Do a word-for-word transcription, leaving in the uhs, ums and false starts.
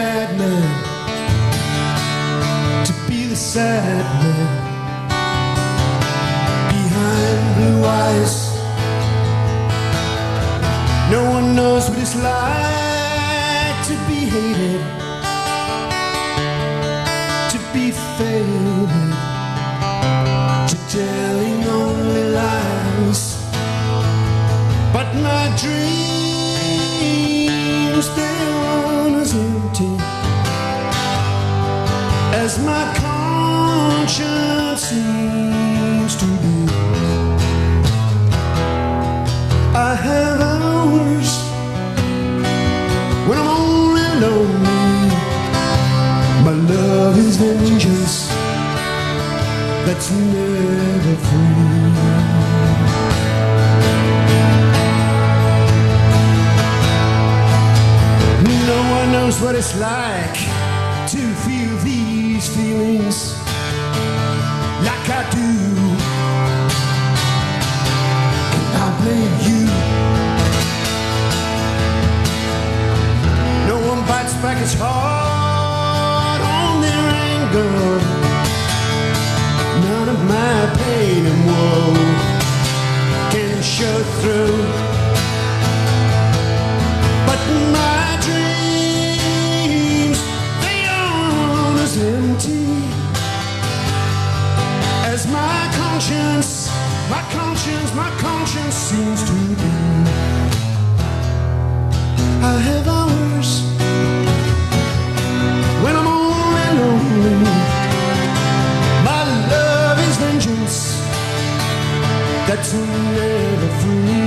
bad man, to be the sad man behind blue eyes. No one knows what it's like to be hated, to be faded, to telling only lies. But my dreams, they run as empty as my conscience seems to be. I have hours when I'm only lonely. My love is vengeance that's never free. No one knows what it's like to feel these feelings like I do. And I blame you. No one bites back as hard on their anger. None of my pain and woe can show through. But my dreams, they are as empty as my conscience, my conscience, my conscience seems to be. I have hours when I'm only lonely. My love is vengeance that's never free.